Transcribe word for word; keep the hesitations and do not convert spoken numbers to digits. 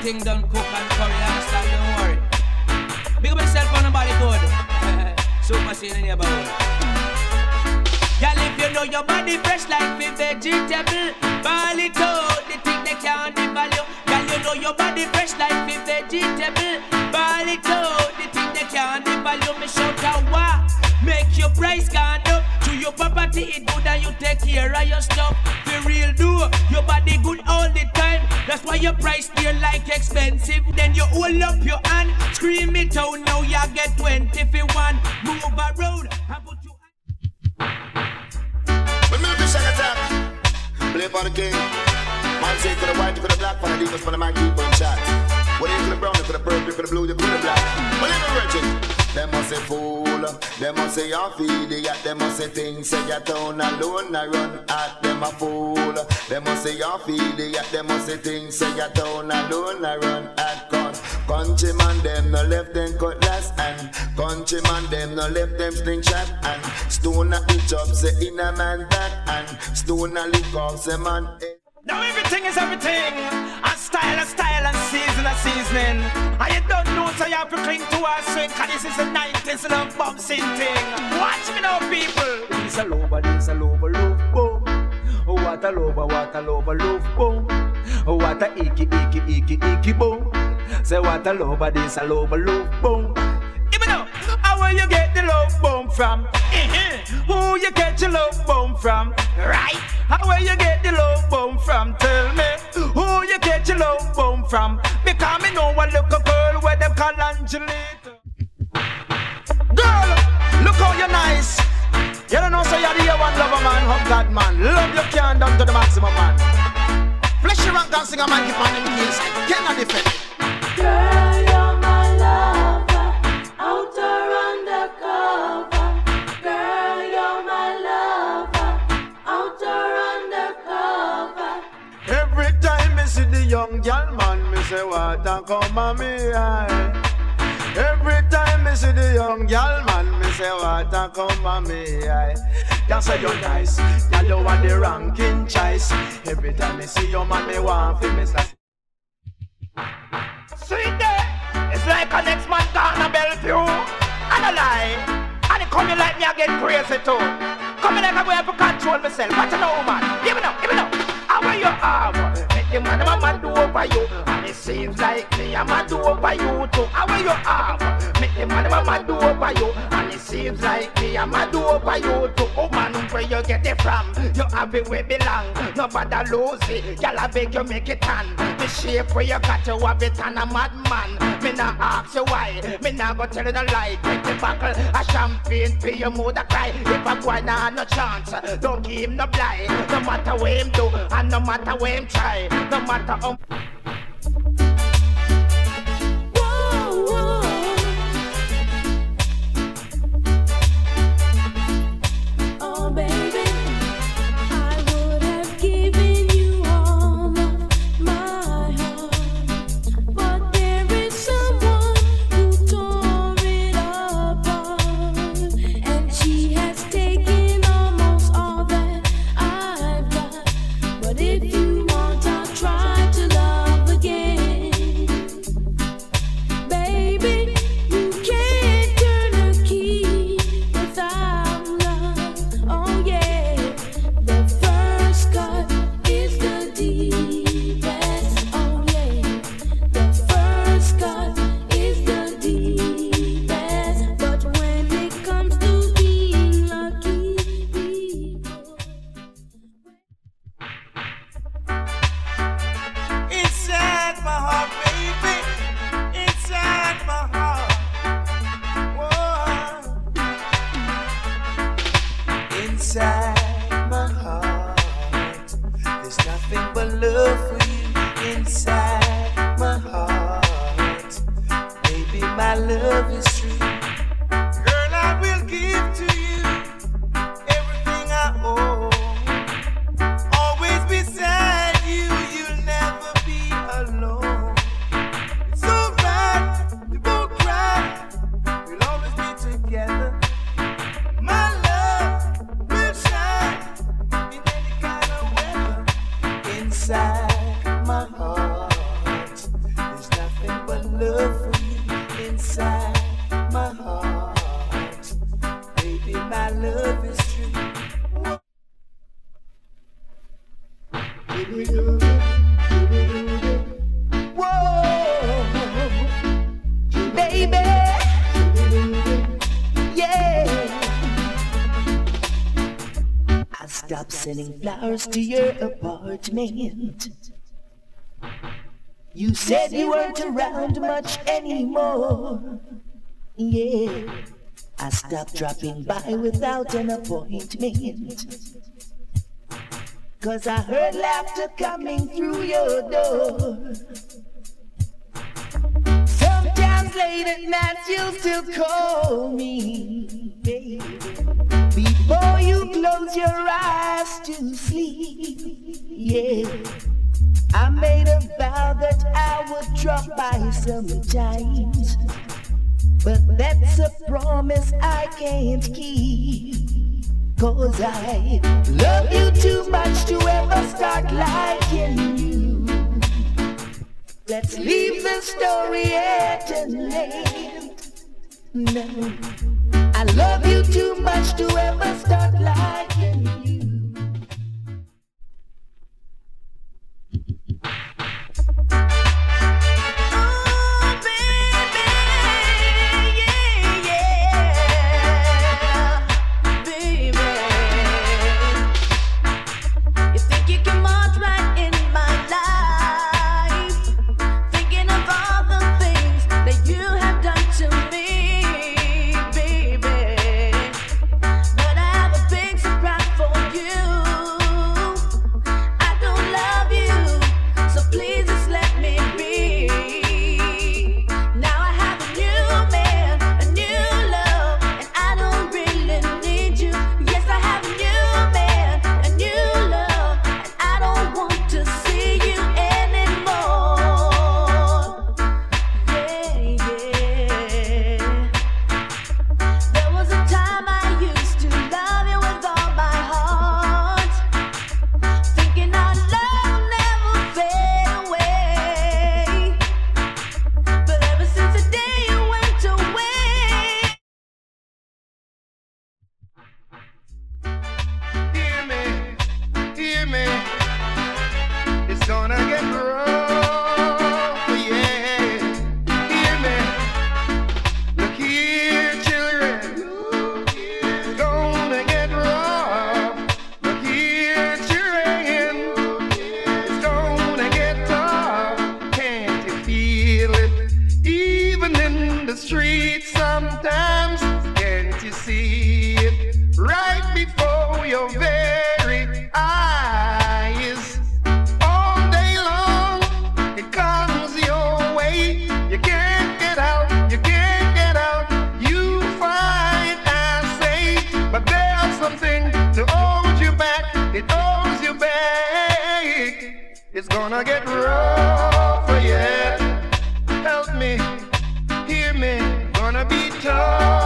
everything done cook and curry, understand, don't worry. Big up yourself on the body good. Super scene in your body. Girl, if you know your body fresh like the vegetable, ball it out, the thing they can't devalue. Girl, you know your body fresh like the vegetable, ball it out, the thing they can't devalue. Me shout out what? Make your price gone up. To your property it good and you take care of your stuff. For real do, your body good all the time. That's why your price feel like expensive. Then you hold up your hand, scream it out. Now you get twenty if you want. Move around and put you. When me fish and attack, play for the king. Man say for the white, for the black, for the deepest, for the man keep on shot. What you for the brown, you for the purple, you for the blue, you for the black. But even Richard, them must say fool, them must say you're idiot, them must say things, say you're down alone, I run at them a fool. Them must say you're idiot, them must say things, say you're down alone, I run at gun. Countryman them no left them cutlass and countryman them no left them slingshot and stone at the job say in a man back and stone at lick off say man. Now everything is everything, and style a style and season a seasoning. And you don't know so you have to cling to our swing, cause this is the nineties and a bouncing thing. Watch me now people. This a lover, this a lover, love boom. Oh what a lover, what a lover, love boom. Oh what a icky, icky, icky, icky boom. Say what a lover, this a lover, love boom. Even know how where you get the love bomb from? Mm-hmm. Who you get your love bomb from? Right? How where you get the love bomb from? Tell me who you get your love bomb from? Because me know a little girl where them call Angelita. Girl, look how you nice. You don't know so you're the one lover man, hug God man. Love you can't down to the maximum man. Flesh your rank and sing a man keep on them keys. Cannot defend it. Girl, you're my lover, outer undercover. Girl, you're my lover, outer undercover. Every time me see the young girl man, me say what a come on me eye. Every time me see the young girl man, me say what a come on me eye. That's why you're nice, girl you want the ranking choice. Every time me see your man, me want to miss that. Sweet day, it's like a next man gonna bell you. And a lie, and it come in like me I get crazy too. Come in like I have to control myself, but you know man, give me now, give me now. How are you have? Make the man I'm a do over you. And it seems like me I'm a do over you too. How are you have? Make the man I'm a do over you. And it seems like me I'm a do over you too. Oh man, where you get it from? You have it where belong. Nobody lose it. Y'all I beg you make it tan. The shape where you got you have it and a madman. Me not ask you why. Me not go tell you the lie. Take the buckle, a champagne, pay your mother cry. If a boy nah no chance, don't give him no blind. No matter what him do, and no matter what him try, no matter how. Whoa, whoa. Oh baby, I would have given you all of my heart, but there is someone who tore it apart, and she has taken almost all that I've got. But if you want, I'll try to love again. Baby, you can't turn a key without love. Oh yeah, the first cut is the deepest. Oh yeah, the first cut is the deepest. But when it comes to being lucky people, Inside my heart, baby. Inside my heart. Whoa. Inside my heart, there's nothing but love for you. Inside my heart, baby, my love is true. Girl, I will give to you everything I own. Always beside you, you'll never be alone. It's alright, you won't cry, we'll always be together. My love will shine in any kind of weather. Inside my heart, love for you inside my heart. Baby, my love is true. Whoa, baby, yeah. I stopped sending flowers to your apartment. You said you weren't around much anymore. Yeah, I stopped dropping by without an appointment. Cause I heard laughter coming through your door. Sometimes late at night you'll still call me, baby, before you close your eyes to sleep. Yeah, I made a vow that I would drop by sometimes, but that's a promise I can't keep. Cause I love you too much to ever start liking you. Let's leave the story at an end. No, I love you too much to ever start liking you. It's gonna get rough for you. Help me, hear me, gonna be tough.